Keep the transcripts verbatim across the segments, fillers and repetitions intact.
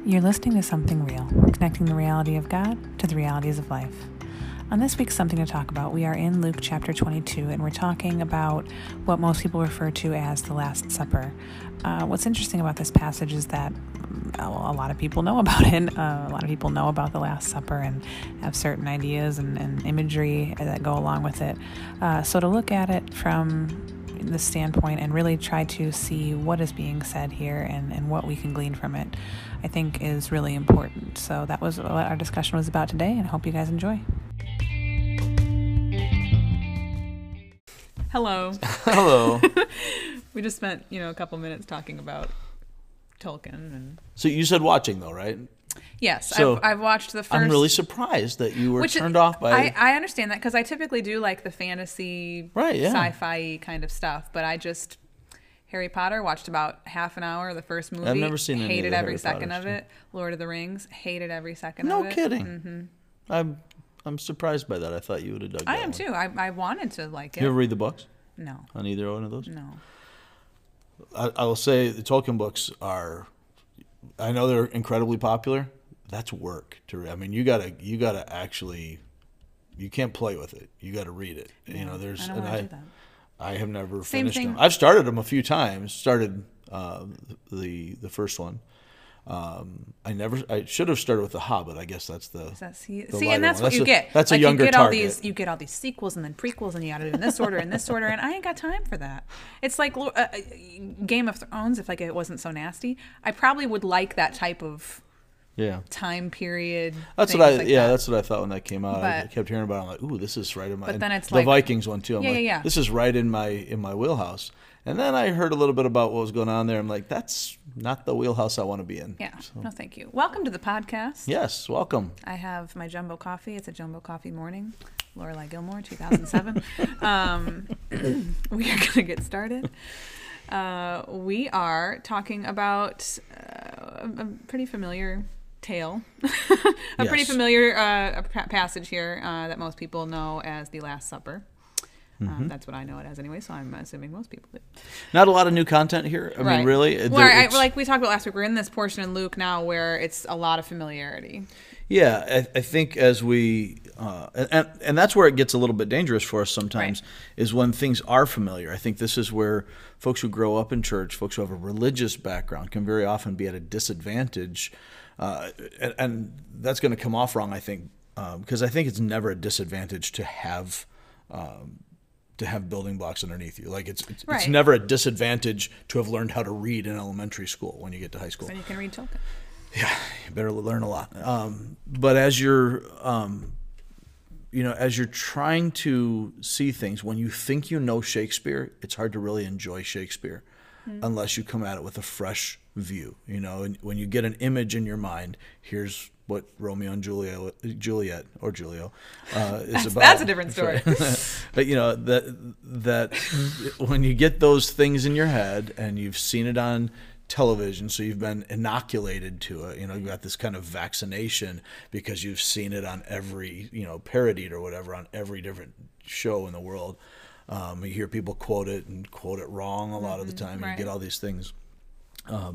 You're listening to Something Real, connecting the reality of God to the realities of life. On this week's Something to Talk About, we are in Luke chapter twenty-two, and we're talking about what most people refer to as the Last Supper. Uh, what's interesting about this passage is that a lot of people know about it. Uh, a lot of people know about the Last Supper and have certain ideas and, and imagery that go along with it. Uh, so to look at it from the standpoint and really try to see what is being said here and, and what we can glean from it, I think is really important. So that was what our discussion was about today, and I hope you guys enjoy. Hello. Hello. We just spent, you know, a couple minutes talking about Tolkien. And So you said watching, though, right? yes, So I've, I've watched the first. I'm really surprised that you were which turned off by... I, I understand that because I typically do like the fantasy, Right, yeah. sci-fi kind of stuff, but I just... Harry Potter, watched about half an hour of the first movie. I've never seen any of Hated the every Harry second Potters, of it. Lord of the Rings, hated every second No of it. kidding. Mm-hmm. I'm I'm surprised by that. I thought you would have dug I that am one. too. I, I wanted to like it. You ever read the books No, on either one of those? no. I, I will say the Tolkien books are... I know they're incredibly popular. That's work to read. I mean, you gotta you gotta actually... You can't play with it. You got to read it. Yeah, you know, there's... I don't and want to I, do that. I have never Same finished thing. them. I've started them a few times. Started uh, the the first one. Um, I never. I should have started with The Hobbit. I guess that's the. Is that, see, the see lighter and that's one. what That's you a- get. that's a like younger you get all target. these, you get all these sequels and then prequels, and you got to do it in this order, in this order, and I ain't got time for that. It's like uh, uh, Game of Thrones. If like it wasn't so nasty, I probably would like that type of Yeah. time period. That's what I. things like yeah, that. that's what I thought when that came out. I But- kept hearing about it. I'm like, ooh, this is right in my. But and then it's the like- Vikings one too. I'm Yeah, like, yeah, yeah. this is right in my in my wheelhouse. And then I heard a little bit about what was going on there. I'm like, that's not the wheelhouse I want to be in. Yeah. So, No, thank you. Welcome to the podcast. yes, welcome. I have my jumbo coffee. It's a jumbo coffee morning. Lorelai Gilmore, two thousand seven. um, we are going to get started. Uh, we are talking about uh, a, a pretty familiar tale, a pretty Yes. familiar uh, pa- passage here uh, that most people know as the Last Supper. Mm-hmm. Um, that's what I know it as anyway, so I'm assuming most people do. Not a lot of new content here. I Right. mean, really. Well, There- I, it's- like we talked about last week, we're in this portion in Luke now where it's a lot of familiarity. Yeah, I, I think as we, uh, and, and that's where it gets a little bit dangerous for us sometimes, Right. is when things are familiar. I think this is where folks who grow up in church, folks who have a religious background, can very often be at a disadvantage. Uh, and, and that's going to come off wrong, I think, uh, because I think it's never a disadvantage to have um, to have building blocks underneath you. Like it's it's, Right. it's never a disadvantage to have learned how to read in elementary school when you get to high school. So you can read Tolkien. Yeah, you better learn a lot. Um, but as you're, um, you know, as you're trying to see things, when you think you know Shakespeare, it's hard to really enjoy Shakespeare Mm-hmm. unless you come at it with a fresh view. You know, and when you get an image in your mind, here's what Romeo and Juliet, Juliet or Julio uh, is That's, about. that's a different story. But you know that that when you get those things in your head and you've seen it on television, so you've been inoculated to it. You know, you've got this kind of vaccination because you've seen it on every, you know, parodied or whatever on every different show in the world. Um, you hear people quote it and quote it wrong a lot of the time. And right. you get all these things. Um,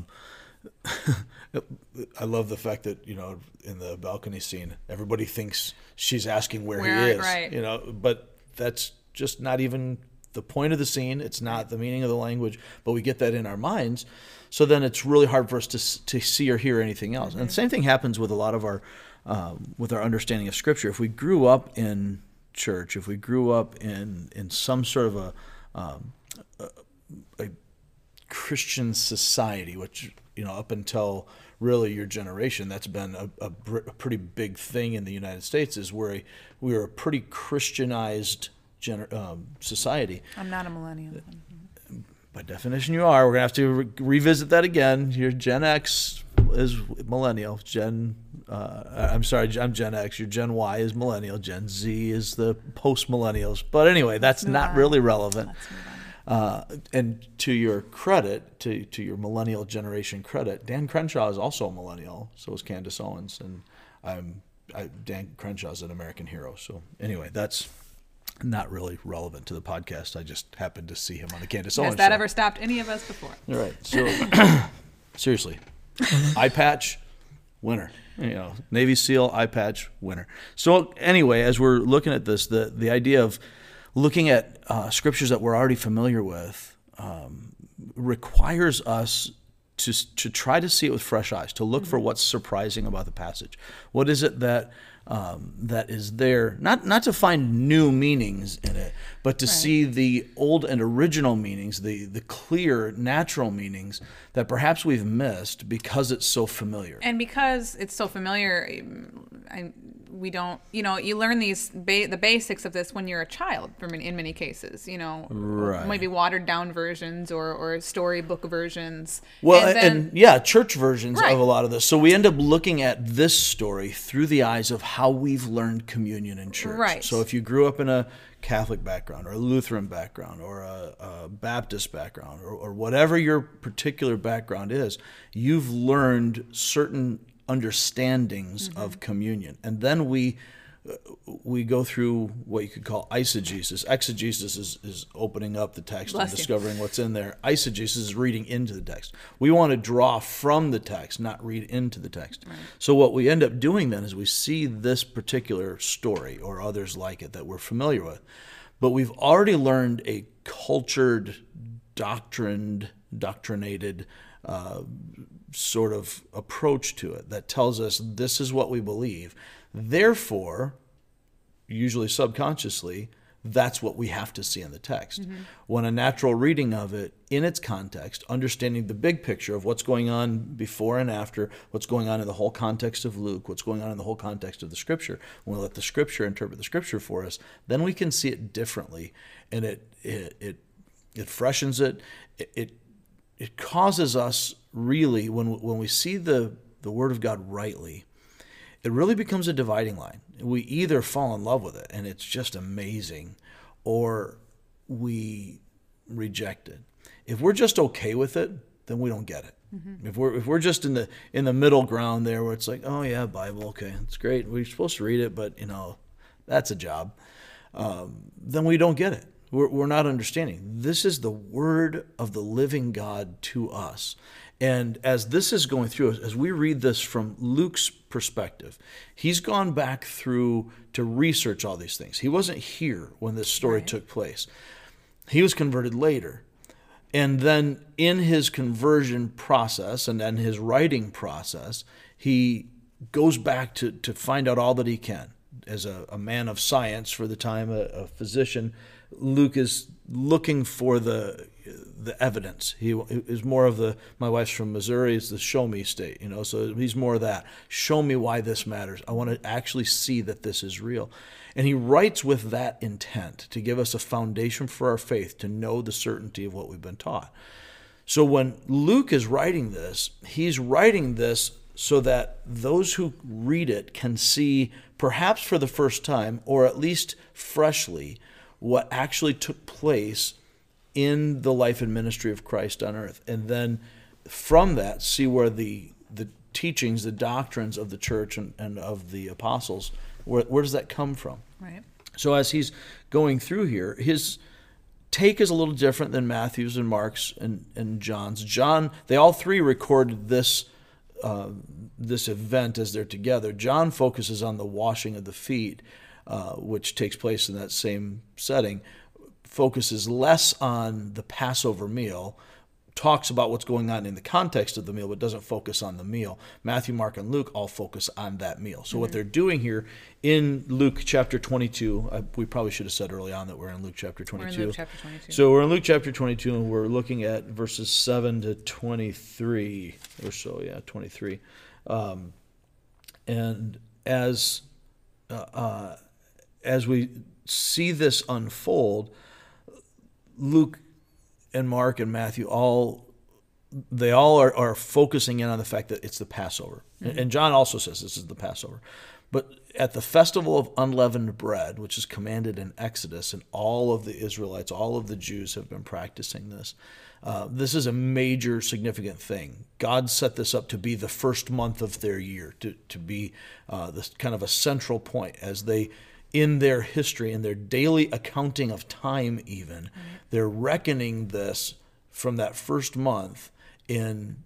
I love the fact that, you know, in the balcony scene, everybody thinks she's asking where, Where- he is. right. You know, but that's just not even the point of the scene. It's not the meaning of the language, but we get that in our minds. So then it's really hard for us to to see or hear anything else. Mm-hmm. And the same thing happens with a lot of our um, with our understanding of Scripture. If we grew up in church, if we grew up in in some sort of a um, a, a Christian society, which, you know, up until really your generation, that's been a, a, a pretty big thing in the United States, is where a, we are a pretty Christianized gener, um, society. I'm not a millennial. By definition, you are. We're going to have to re- revisit that again. Your Gen X is millennial. Gen, uh, I'm sorry, I'm Gen X. Your Gen Y is millennial. Gen Z is the post-millennials. But anyway, that's move not on. really relevant. Let's move on. Uh, and to your credit, to, to your millennial generation credit, Dan Crenshaw is also a millennial. So is Candace Owens. And I'm I, Dan Crenshaw's an American hero. So anyway, that's not really relevant to the podcast. I just happened to see him on the Candace Owens Has that show. ever stopped any of us before? All right. So seriously, eye patch, winner. You know, Navy SEAL, eye patch, winner. So anyway, as we're looking at this, the, the idea of looking at uh, scriptures that we're already familiar with um, requires us to to try to see it with fresh eyes, to look mm-hmm. for what's surprising about the passage. What is it that um, that is there? Not not to find new meanings in it, but to right. see the old and original meanings, the the clear, natural meanings that perhaps we've missed because it's so familiar. And because it's so familiar, I, we don't, you know, you learn these ba- the basics of this when you're a child. From in many cases, you know, right. maybe watered down versions or or storybook versions. Well, and, then, and yeah, church versions right. of a lot of this. So we end up looking at this story through the eyes of how we've learned communion in church. Right. So if you grew up in a Catholic background or a Lutheran background or a, a Baptist background or, or whatever your particular background is, you've learned certain understandings mm-hmm. of communion. And then we uh, we go through what you could call eisegesis. Exegesis is, is opening up the text Bless and discovering you. What's in there. Eisegesis is reading into the text. We want to draw from the text, not read into the text. Right. So what we end up doing then is we see this particular story or others like it that we're familiar with, but we've already learned a cultured, doctrined, doctrinated uh, sort of approach to it that tells us this is what we believe. Therefore, usually subconsciously, that's what we have to see in the text. Mm-hmm. When a natural reading of it in its context, understanding the big picture of what's going on before and after, what's going on in the whole context of Luke, what's going on in the whole context of the Scripture, when we let the Scripture interpret the Scripture for us, then we can see it differently, and it it it, it freshens it. It, it it causes us really, when when we see the the Word of God rightly, it really becomes a dividing line. We either fall in love with it and it's just amazing, or we reject it. If we're just okay with it, then we don't get it. Mm-hmm. If we're if we're just in the in the middle ground there, where it's like, oh yeah, Bible, okay, it's great. We're supposed to read it, but you know, that's a job. Um, then we don't get it. We're, we're not understanding. This is the word of the living God to us. And as this is going through, as we read this from Luke's perspective, he's gone back through to research all these things. He wasn't here when this story right. took place. He was converted later. And then in his conversion process and then his writing process, he goes back to, to find out all that he can. As a, a man of science for the time, a, a physician, Luke is looking for the the evidence. He is more of the, my wife's from Missouri, it's the show me state, you know, so he's more of that. Show me why this matters. I want to actually see that this is real. And he writes with that intent to give us a foundation for our faith, to know the certainty of what we've been taught. So when Luke is writing this, he's writing this so that those who read it can see, perhaps for the first time, or at least freshly, what actually took place in the life and ministry of Christ on earth. And then from that, see where the the teachings, the doctrines of the church and, and of the apostles, where, where does that come from? Right. So as he's going through here, his take is a little different than Matthew's and Mark's and, and John's. John, they all three recorded this uh, this event as they're together. John focuses on the washing of the feet, uh, which takes place in that same setting, focuses less on the Passover meal, talks about what's going on in the context of the meal, but doesn't focus on the meal. Matthew, Mark, and Luke all focus on that meal. So mm-hmm. what they're doing here in Luke chapter twenty-two, uh, we probably should have said early on that we're in Luke chapter twenty-two. We're in Luke chapter twenty-two. So we're in Luke chapter twenty-two, and we're looking at verses seven to twenty-three or so, yeah, twenty-three. Um, and as uh, uh, as we see this unfold, Luke and Mark and Matthew all they all are, are focusing in on the fact that it's the Passover. Mm-hmm. And John also says this is the Passover. But at the festival of unleavened bread, which is commanded in Exodus, and all of the Israelites, all of the Jews have been practicing this. Uh, this is a major significant thing. God set this up to be the first month of their year, to, to be uh, this kind of a central point as they, in their history, in their daily accounting of time even, mm-hmm. they're reckoning this from that first month in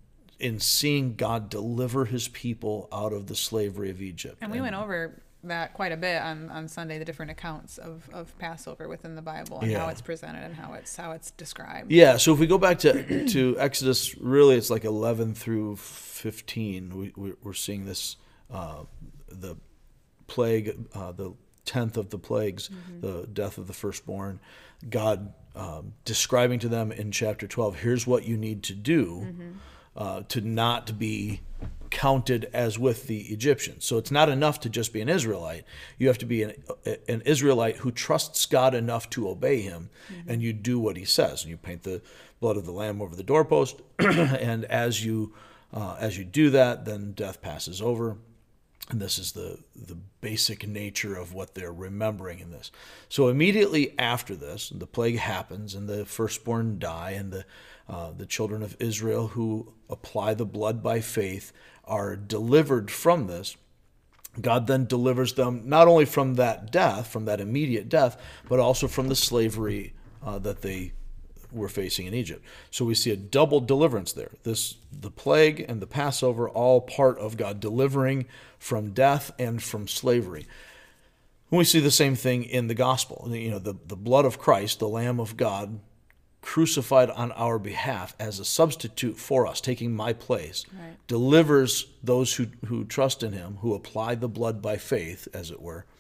in seeing God deliver his people out of the slavery of Egypt. And we and, went over that quite a bit on, on Sunday, the different accounts of, of Passover within the Bible and yeah. how it's presented and how it's how it's described. Yeah, so if we go back to to Exodus, really it's like eleven through fifteen. We, we we're seeing this uh, the plague, uh, the tenth of the plagues, mm-hmm. the death of the firstborn. God um, describing to them in chapter twelve, here's what you need to do mm-hmm. uh, to not be counted as with the Egyptians. So it's not enough to just be an Israelite. You have to be an, an Israelite who trusts God enough to obey him, mm-hmm. and you do what he says. And you paint the blood of the lamb over the doorpost, and as you uh, as you do that, then death passes over. And this is the, the basic nature of what they're remembering in this. So immediately after this, the plague happens, and the firstborn die, and the uh, the children of Israel who apply the blood by faith are delivered from this. God then delivers them not only from that death, from that immediate death, but also from the slavery uh, that they were facing in Egypt. So we see a double deliverance there. This, the plague and the Passover, all part of God delivering from death and from slavery. And we see the same thing in the gospel. You know, the, the blood of Christ, the Lamb of God, crucified on our behalf as a substitute for us, taking my place, right. delivers those who, who trust in him, who apply the blood by faith, as it were.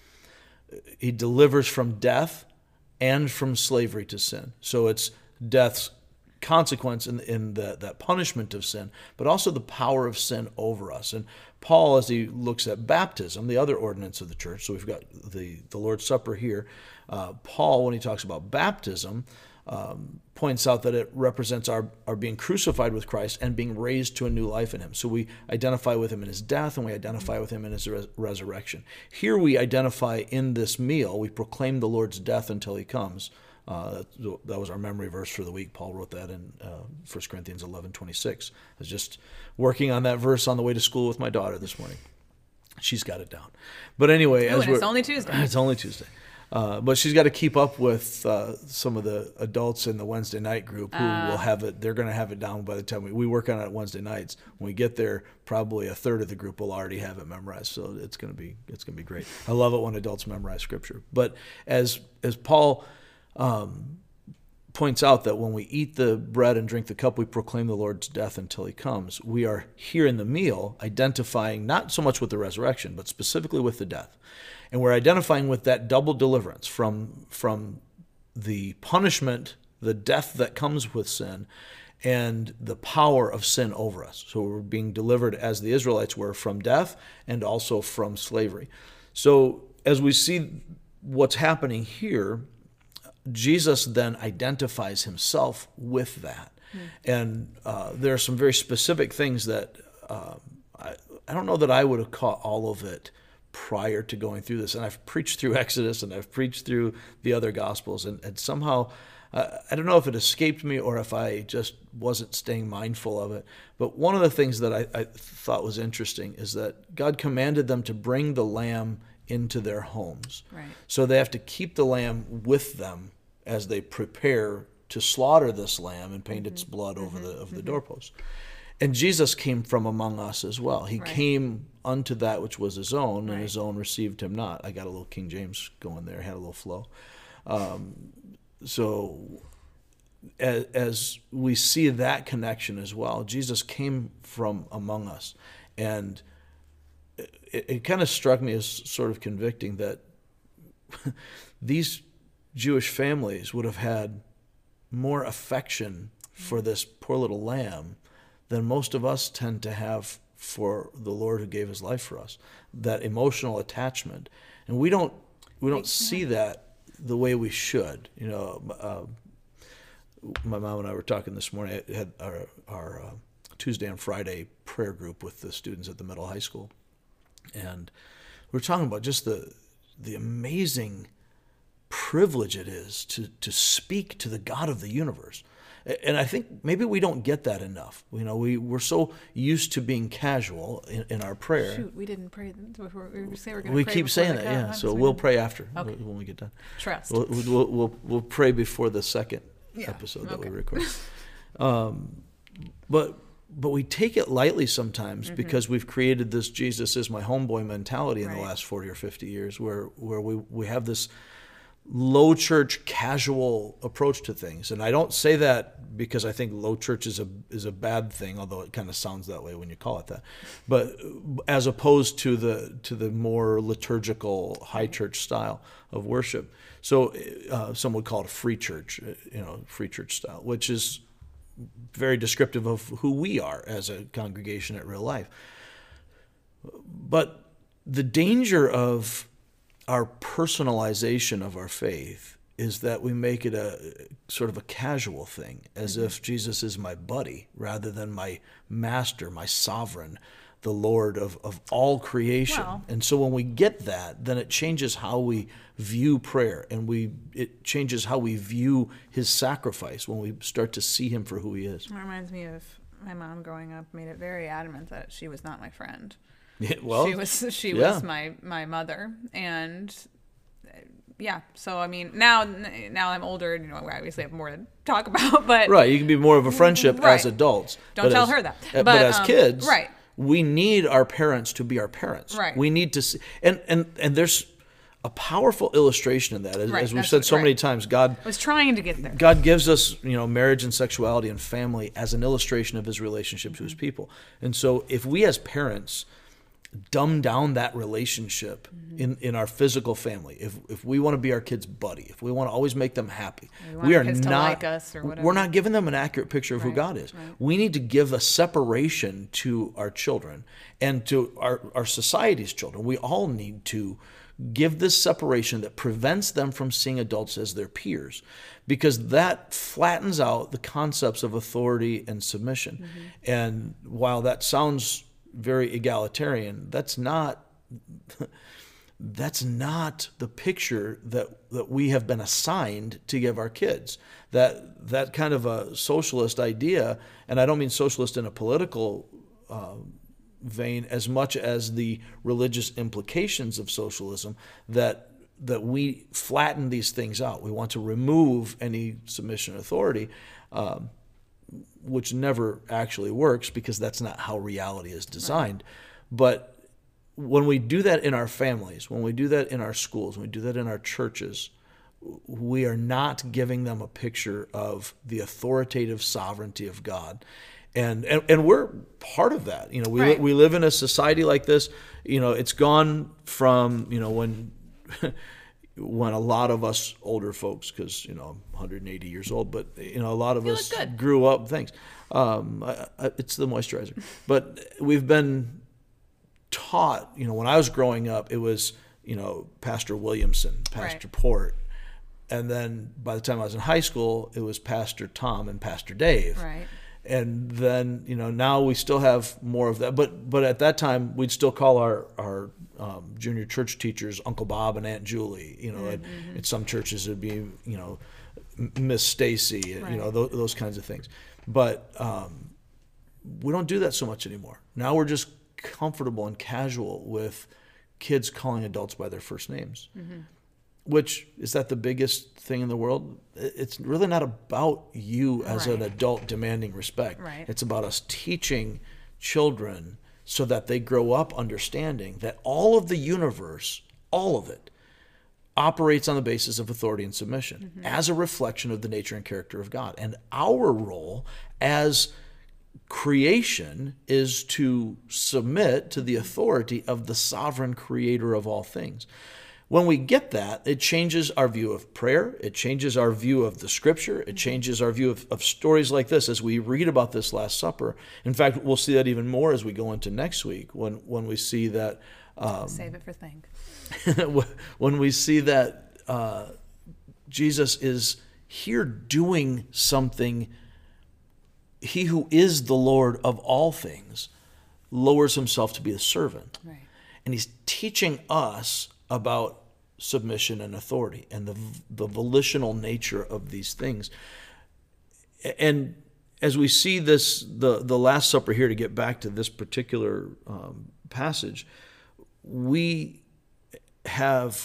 He delivers from death and from slavery to sin. So it's death's consequence in, in the, that punishment of sin, but also the power of sin over us. And Paul, as he looks at baptism, the other ordinance of the church, so we've got the, the Lord's Supper here, uh, Paul, when he talks about baptism, um, points out that it represents our, our being crucified with Christ and being raised to a new life in him. So we identify with him in his death, and we identify with him in his res- resurrection. Here we identify in this meal, we proclaim the Lord's death until he comes. Uh, that was our memory verse for the week. Paul wrote that in uh, First Corinthians eleven twenty-six. I was just working on that verse on the way to school with my daughter this morning. She's got it down. But anyway, Ooh, as and we're, it's only Tuesday. It's only Tuesday. Uh, but she's got to keep up with uh, some of the adults in the Wednesday night group who uh, will have it. They're going to have it down by the time we, we work on it Wednesday nights. When we get there, probably a third of the group will already have it memorized. So it's going to be it's going to be great. I love it when adults memorize Scripture. But as as Paul um, points out, that when we eat the bread and drink the cup, we proclaim the Lord's death until he comes. We are here in the meal identifying not so much with the resurrection, but specifically with the death. And we're identifying with that double deliverance from, from the punishment, the death that comes with sin, and the power of sin over us. So we're being delivered, as the Israelites were, from death and also from slavery. So as we see what's happening here, Jesus then identifies himself with that. Mm. And uh, there are some very specific things that uh, I, I don't know that I would have caught all of it prior to going through this. And I've preached through Exodus and I've preached through the other Gospels, and, and somehow, uh, I don't know if it escaped me or if I just wasn't staying mindful of it. But one of the things that I, I thought was interesting is that God commanded them to bring the lamb into their homes. Right. So they have to keep the lamb with them as they prepare to slaughter this lamb and paint mm-hmm. its blood mm-hmm. over the over the mm-hmm. doorpost. And Jesus came from among us as well. He right. came unto that which was his own, and right. his own received him not. I got a little King James going there, had a little flow. Um, so as, as we see that connection as well, Jesus came from among us. And it, it kind of struck me as sort of convicting that these Jewish families would have had more affection for this poor little lamb than most of us tend to have for the Lord who gave his life for us. That emotional attachment. And we don't we don't see that the way we should. You know, uh, my mom and I were talking this morning. I had our, our uh, Tuesday and Friday prayer group with the students at the middle high school. And we were talking about just the the amazing privilege it is to to speak to the God of the universe. And I think maybe we don't get that enough. You know, we, we're so used to being casual in, in our prayer. Shoot, we didn't pray. Before, we say we're going to we pray keep saying that, yeah. So we'll pray after okay. when we get done. Trust. We'll, we'll, we'll, we'll pray before the second yeah. episode that okay. we record. um, but but we take it lightly sometimes mm-hmm. because we've created this Jesus is my homeboy mentality in right. the last forty or fifty years where, where we, we have this low church casual approach to things. And I don't say that because I think low church is a is a bad thing, although it kind of sounds that way when you call it that. But as opposed to the to the more liturgical high church style of worship. So uh, some would call it a free church, you know, free church style, which is very descriptive of who we are as a congregation at Real Life. But the danger of our personalization of our faith is that we make it a sort of a casual thing, as mm-hmm. if Jesus is my buddy rather than my master, my sovereign, the Lord of, of all creation. Well, and so when we get that, then it changes how we view prayer, and we it changes how we view his sacrifice when we start to see him for who he is. It reminds me of my mom growing up made it very adamant that she was not my friend. Yeah, well, she was she yeah. was my, my mother, and yeah. So I mean, now now I'm older, you know, I obviously have more to talk about, but right, you can be more of a friendship right. as adults. Don't tell as, her that. But, but as um, kids, right. we need our parents to be our parents. Right. We need to see, and and and there's a powerful illustration in that, as, right. as we've That's said what, so right. many times. God I was trying to get there. God gives us, you know, marriage and sexuality and family as an illustration of his relationship mm-hmm. to his people. And so, if we as parents dumb down that relationship mm-hmm. in, in our physical family, if if we want to be our kids' buddy, if we want to always make them happy, we, want we are kids not to like us or whatever. We're not giving them an accurate picture of right. who God is. Right. We need to give a separation to our children and to our, our society's children. We all need to give this separation that prevents them from seeing adults as their peers, because that flattens out the concepts of authority and submission. Mm-hmm. And while that sounds very egalitarian, that's not that's not the picture that that we have been assigned to give our kids. That that kind of a socialist idea, and I don't mean socialist in a political uh, vein as much as the religious implications of socialism, that that we flatten these things out. We want to remove any submission authority, um, which never actually works because that's not how reality is designed. Right. But when we do that in our families, when we do that in our schools, when we do that in our churches, we are not giving them a picture of the authoritative sovereignty of God. And, and and we're part of that. You know, we right. we live in a society like this. You know, it's gone from, you know, when when a lot of us older folks, because, you know, I'm one hundred eighty years old, but, you know, a lot of you us look good. grew up, thanks. Um, I, I, it's the moisturizer. But we've been taught, you know, when I was growing up, it was, you know, Pastor Williamson, Pastor right. Port. And then by the time I was in high school, it was Pastor Tom and Pastor Dave. Right. And then, you know, now we still have more of that. But but at that time, we'd still call our, our um, junior church teachers Uncle Bob and Aunt Julie. You know, mm-hmm. at, at some churches it'd be, you know, Miss Stacy, right. you know, those, those kinds of things. But um, we don't do that so much anymore. Now we're just comfortable and casual with kids calling adults by their first names. Mm-hmm. Which, is that the biggest thing in the world? It's really not about you as right. an adult demanding respect. Right. It's about us teaching children so that they grow up understanding that all of the universe, all of it, operates on the basis of authority and submission mm-hmm. as a reflection of the nature and character of God. And our role as creation is to submit to the authority of the sovereign creator of all things. When we get that, it changes our view of prayer. It changes our view of the Scripture. It changes our view of, of stories like this as we read about this Last Supper. In fact, we'll see that even more as we go into next week when, when we see that... Um, Save it for think. when we see that uh, Jesus is here doing something. He who is the Lord of all things lowers himself to be a servant. Right. And he's teaching us about submission and authority and the the volitional nature of these things. And as we see this, the, the Last Supper here, to get back to this particular um, passage, we have,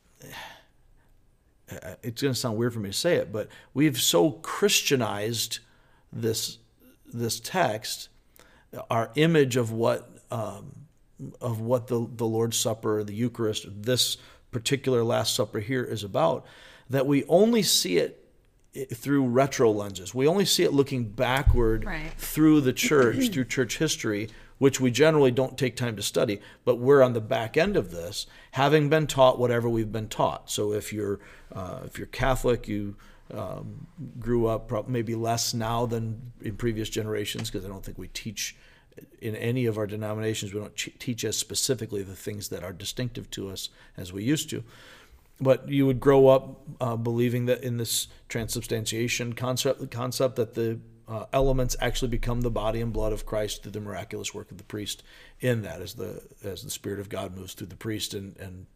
it's going to sound weird for me to say it, but we've so Christianized this this text our image of what um, of what the, the Lord's Supper, the Eucharist, this particular Last Supper here is about, that we only see it through retro lenses. We only see it looking backward right. through the church, through church history, which we generally don't take time to study, but we're on the back end of this, having been taught whatever we've been taught. So if you're uh, if you're Catholic, you um, grew up maybe less now than in previous generations, because I don't think we teach in any of our denominations, we don't teach as specifically the things that are distinctive to us as we used to. But you would grow up uh, believing that in this transubstantiation concept, the concept that the uh, elements actually become the body and blood of Christ through the miraculous work of the priest in that, as the as the Spirit of God moves through the priest and, and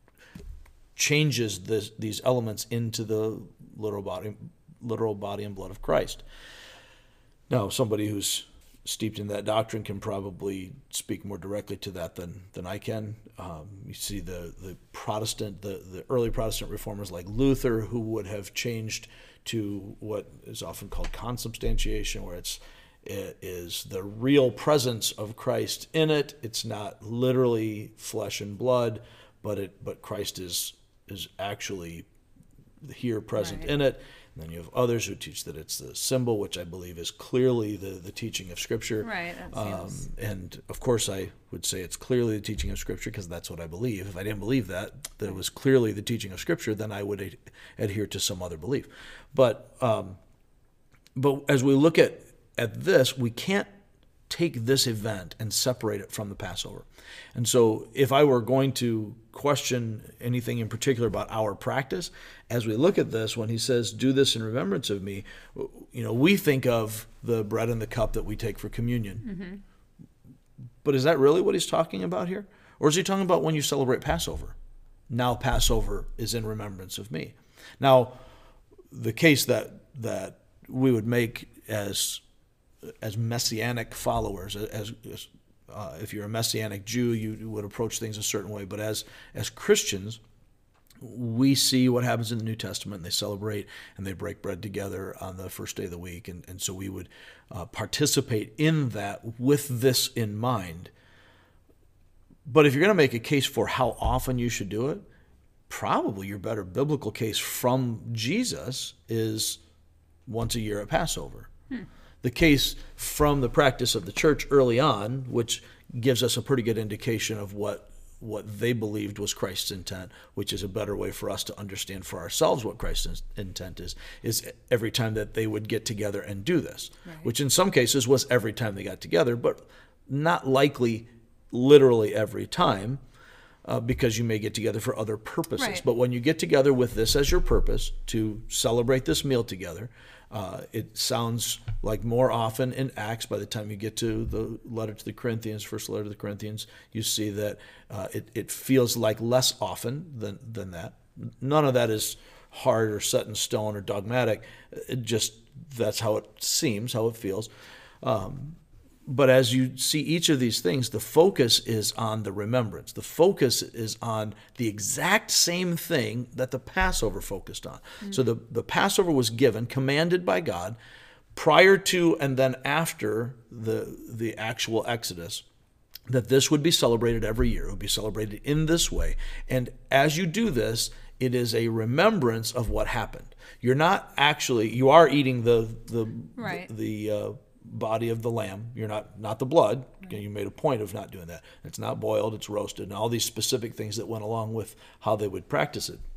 changes this, these elements into the literal body, literal body and blood of Christ. Now, somebody who's steeped in that doctrine can probably speak more directly to that than than I can. Um, you see the the Protestant, the, the early Protestant reformers like Luther, who would have changed to what is often called consubstantiation, where it's it is the real presence of Christ in it. It's not literally flesh and blood, but it but Christ is is actually here present right. in it. And then you have others who teach that it's the symbol, which I believe is clearly the, the teaching of Scripture. Right. That Um, seems... and of course, I would say it's clearly the teaching of Scripture because that's what I believe. If I didn't believe that, that it was clearly the teaching of Scripture, then I would ad- adhere to some other belief. But um, but as we look at at this, we can't take this event and separate it from the Passover. And so if I were going to question anything in particular about our practice, as we look at this, when he says, do this in remembrance of me, you know, we think of the bread and the cup that we take for communion. Mm-hmm. But is that really what he's talking about here? Or is he talking about when you celebrate Passover? Now Passover is in remembrance of me. Now, the case that that we would make as as messianic followers, as, as uh, if you're a messianic Jew, you would approach things a certain way. But as as Christians, we see what happens in the New Testament. They celebrate and they break bread together on the first day of the week. And, and so we would uh, participate in that with this in mind. But if you're going to make a case for how often you should do it, probably your better biblical case from Jesus is once a year at Passover. Hmm. The case from the practice of the church early on, which gives us a pretty good indication of what what they believed was Christ's intent, which is a better way for us to understand for ourselves what Christ's intent is, is every time that they would get together and do this, right. Which in some cases was every time they got together, but not likely literally every time, uh, because you may get together for other purposes. Right. But when you get together with this as your purpose, to celebrate this meal together, Uh, it sounds like more often in Acts, by the time you get to the letter to the Corinthians, first letter to the Corinthians, you see that uh, it, it feels like less often than, than that. None of that is hard or set in stone or dogmatic. It just, that's how it seems, how it feels. Um, but as you see each of these things, the focus is on the remembrance. The focus is on the exact same thing that the Passover focused on. Mm-hmm. So the, the Passover was given, commanded by God, prior to and then after the, the actual Exodus, that this would be celebrated every year. It would be celebrated in this way. And as you do this, it is a remembrance of what happened. You're not actually, you are eating the, the, right. the, the uh, body of the lamb. You're not not the blood. Right. You made a point of not doing that. It's not boiled, it's roasted, and all these specific things that went along with how they would practice it.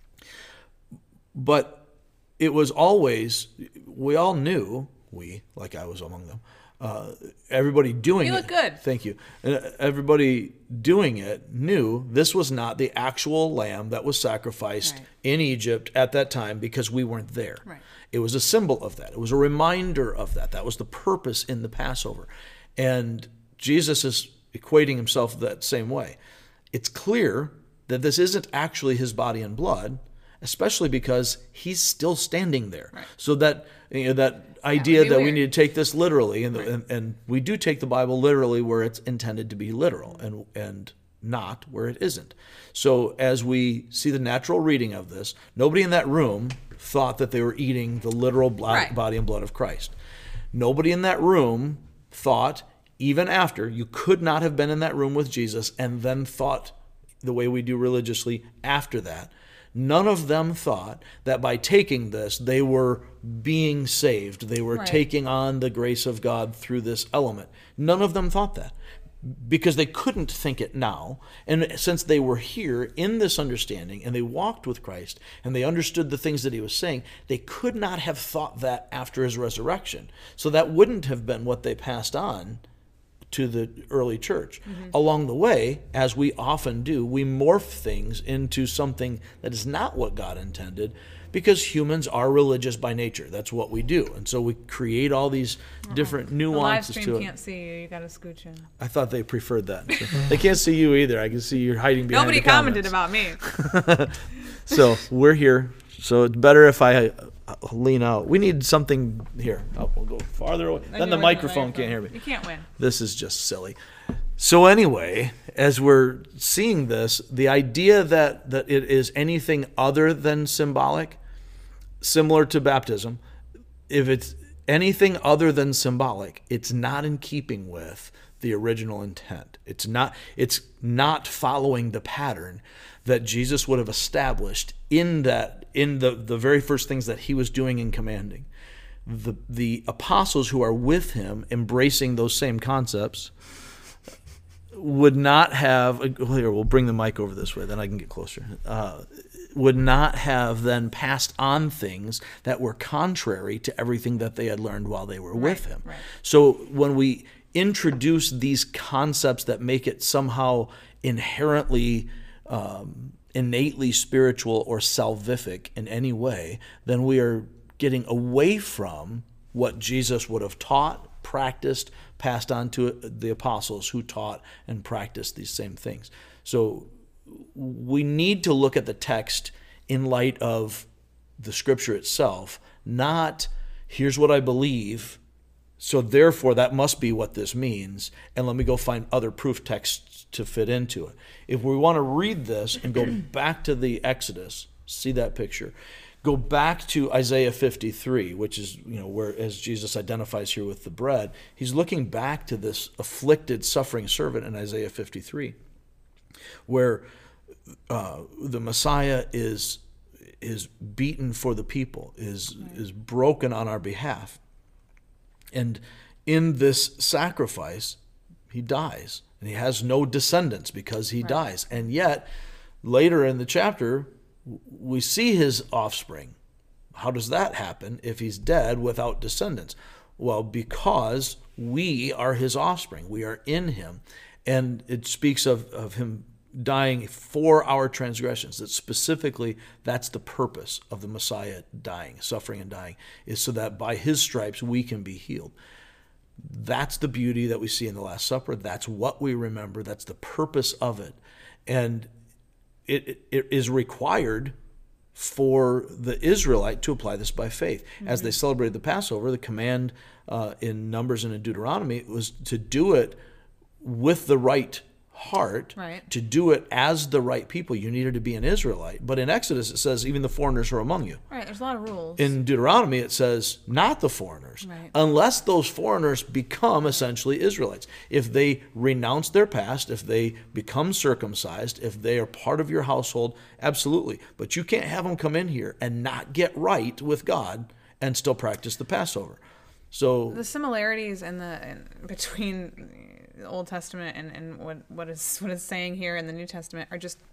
But it was always, we all knew, we, like I was among them, uh, everybody doing it. You look good. Thank you. Everybody doing it knew this was not the actual lamb that was sacrificed right. in Egypt at that time, because we weren't there. Right. It was a symbol of that. It was a reminder of that. That was the purpose in the Passover. And Jesus is equating himself that same way. It's clear that this isn't actually his body and blood, especially because he's still standing there. Right. So that, you know, that idea that, that we need to take this literally, and, right. the, and and we do take the Bible literally where it's intended to be literal, and and not where it isn't. So as we see the natural reading of this, nobody in that room thought that they were eating the literal blo- right. body and blood of Christ. Nobody in that room thought even after, you could not have been in that room with Jesus and then thought the way we do religiously after that. None of them thought that by taking this, they were being saved. They were right. taking on the grace of God through this element. None of them thought that because they couldn't think it now. And since they were here in this understanding and they walked with Christ and they understood the things that he was saying, they could not have thought that after his resurrection. So that wouldn't have been what they passed on to the early church. Mm-hmm. Along the way, as we often do, we morph things into something that is not what God intended because humans are religious by nature. That's what we do. And so we create all these uh-huh. different nuances to it. The live stream can't see you. You got to scooch in. I thought they preferred that. They can't see you either. I can see you're hiding behind Nobody the comments. commented about me. So we're here. So it's better if I lean out. We need something here. Oh, we'll go farther away. Then the microphone can't hear me. You can't win. This is just silly. So anyway, as we're seeing this, the idea that, that it is anything other than symbolic, similar to baptism, if it's anything other than symbolic, it's not in keeping with the original intent. It's not, it's not following the pattern that Jesus would have established in that in the, the very first things that he was doing and commanding. The the apostles who are with him, embracing those same concepts, would not have, here, we'll bring the mic over this way, then I can get closer, uh, would not have then passed on things that were contrary to everything that they had learned while they were right, with him. Right. So when we introduce these concepts that make it somehow inherently um, innately spiritual or salvific in any way, then we are getting away from what Jesus would have taught, practiced, passed on to the apostles who taught and practiced these same things. So we need to look at the text in light of the scripture itself, not here's what I believe, so therefore that must be what this means, and let me go find other proof texts to fit into it. If we want to read this and go back to the Exodus, see that picture, go back to Isaiah fifty-three, which is, you know, where as Jesus identifies here with the bread, he's looking back to this afflicted, suffering servant in Isaiah fifty-three, where uh, the Messiah is is beaten for the people, is is broken on our behalf. And in this sacrifice, he dies. And he has no descendants because he right. dies. And yet, later in the chapter, we see his offspring. How does that happen if he's dead without descendants? Well, because we are his offspring. We are in him. And it speaks of, of him dying for our transgressions. That specifically, that's the purpose of the Messiah dying, suffering and dying, is so that by his stripes we can be healed. That's the beauty that we see in the Last Supper. That's what we remember. That's the purpose of it. And it, it, it is required for the Israelite to apply this by faith. Mm-hmm. As they celebrated the Passover, the command uh, in Numbers and in Deuteronomy was to do it with the right heart, right. to do it as the right people. You needed to be an Israelite. But in Exodus, it says even the foreigners are among you. Right, there's a lot of rules. In Deuteronomy, it says not the foreigners, right. unless those foreigners become essentially Israelites. If they renounce their past, if they become circumcised, if they are part of your household, absolutely. But you can't have them come in here and not get right with God and still practice the Passover. So the similarities in the in, between the Old Testament and, and what what is what is saying here in the New Testament are just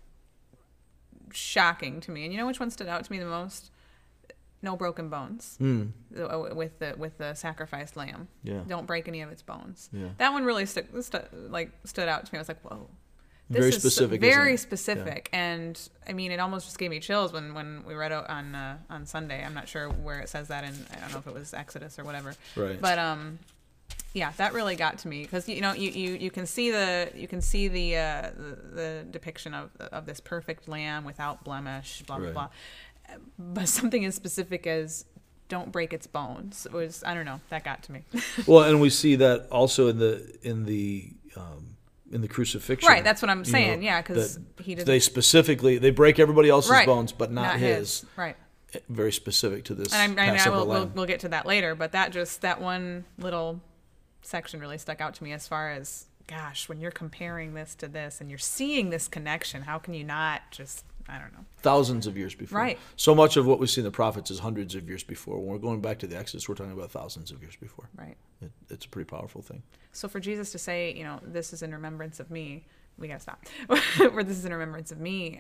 shocking to me. And you know which one stood out to me the most? No broken bones. Mm. With the with the sacrificed lamb. Yeah. Don't break any of its bones. Yeah. That one really stuck stu- like stood out to me. I was like, whoa. This very is specific. Very isn't it? specific, yeah. And I mean, it almost just gave me chills when, when we read it on uh, on Sunday. I'm not sure where it says that in. I don't know if it was Exodus or whatever. Right. But um, yeah, that really got to me because you know you, you, you can see the you can see the uh, the, the depiction of of this perfect lamb without blemish, blah blah right. blah. But something as specific as don't break its bones was, I don't know, that got to me. Well, and we see that also in the in the. Um, in the crucifixion. Right, that's what I'm saying, know, yeah, because he doesn't... They specifically, they break everybody else's right. bones, but not, not his. his. Right. Very specific to this And I, I, I Passover will, lamb. we'll, we'll get to that later, but that just, that one little section really stuck out to me as far as, gosh, when you're comparing this to this and you're seeing this connection, how can you not just, I don't know. Thousands of years before. Right. So much of what we see in the prophets is hundreds of years before. When we're going back to the Exodus, we're talking about thousands of years before. Right. It, it's a pretty powerful thing. So for Jesus to say, you know, this is in remembrance of me, we got to stop. Where this is in remembrance of me,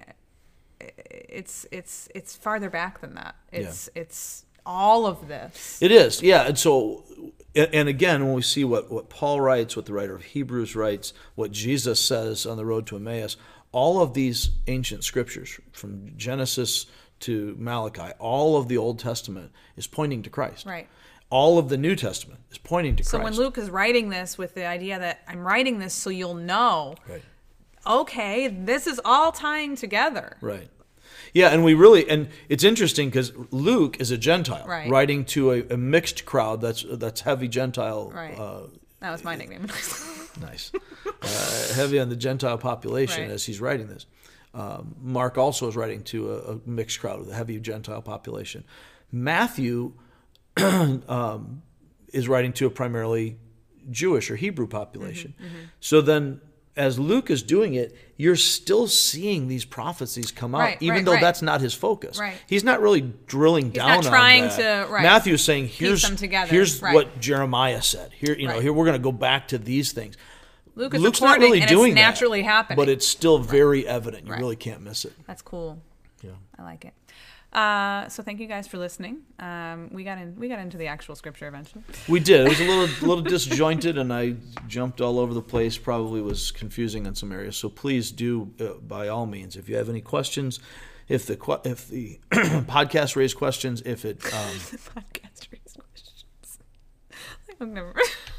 it's it's it's farther back than that. It's yeah. it's all of this. It is, yeah. And so, and again, when we see what, what Paul writes, what the writer of Hebrews writes, what Jesus says on the road to Emmaus, all of these ancient scriptures, from Genesis to Malachi, all of the Old Testament is pointing to Christ. Right. All of the New Testament is pointing to so Christ. So when Luke is writing this with the idea that I'm writing this so you'll know, right. okay, this is all tying together. Right. Yeah, and we really, and it's interesting because Luke is a Gentile, right. writing to a, a mixed crowd that's that's heavy Gentile. Right. Uh, that was my nickname. Nice. Uh, heavy on the Gentile population right. as he's writing this. Um, Mark also is writing to a, a mixed crowd with a heavy Gentile population. Matthew um, is writing to a primarily Jewish or Hebrew population. Mm-hmm, mm-hmm. So then, as Luke is doing it, you're still seeing these prophecies come out, right, even right, though right. that's not his focus. Right. He's not really drilling He's down not trying on that. to, right. Matthew's saying, here's, them together. here's right. what Jeremiah said. Here, you know, right. here we're going to go back to these things. Luke is Luke's not really and doing it's naturally that, happening. but it's still very right. evident. You right. really can't miss it. That's cool. Yeah, I like it. Uh, so thank you guys for listening. Um, we got in. We got into the actual scripture eventually. We did. It was a little, little disjointed, and I jumped all over the place. Probably was confusing in some areas. So please do, uh, by all means, if you have any questions, if the if the podcast raised questions, if it um, the podcast raised questions. I've never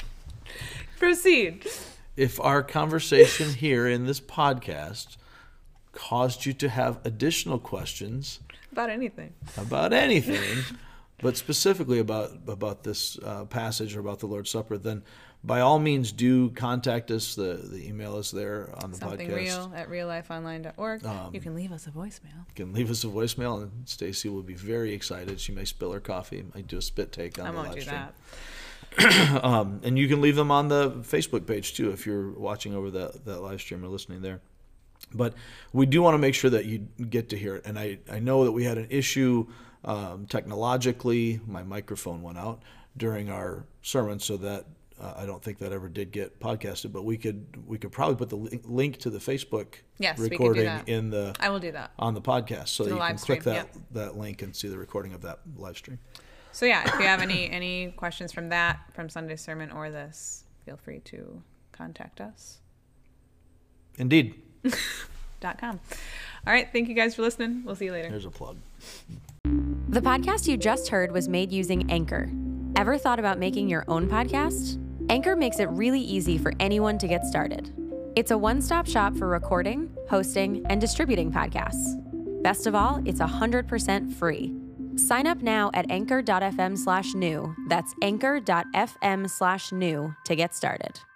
proceed. If our conversation here in this podcast caused you to have additional questions. About anything. About anything, but specifically about about this uh, passage or about the Lord's Supper, then by all means do contact us. The, the email is there on the Something podcast. Real at real life online dot org. Um, you can leave us a voicemail. You can leave us a voicemail, and Stacy will be very excited. She may spill her coffee. Might do a spit take on I the won't live do stream. that. um, and you can leave them on the Facebook page, too, if you're watching over that, that live stream or listening there. But we do want to make sure that you get to hear it. And I, I know that we had an issue um, technologically. My microphone went out during our sermon, so that uh, I don't think that ever did get podcasted. But we could we could probably put the li- link to the Facebook yes, recording we could do that. in the I will do that on the podcast, so that you can click stream, that yeah. that link and see the recording of that live stream. So yeah, if you have any any questions from that, from Sunday's sermon or this, feel free to contact us. Indeed. Dot com. All right. Thank you guys for listening. We'll see you later. Here's a plug. The podcast you just heard was made using Anchor. Ever thought about making your own podcast? Anchor makes it really easy for anyone to get started. It's a one-stop shop for recording, hosting, and distributing podcasts. Best of all, it's one hundred percent free. Sign up now at anchor.fm slash new. That's anchor.fm slash new to get started.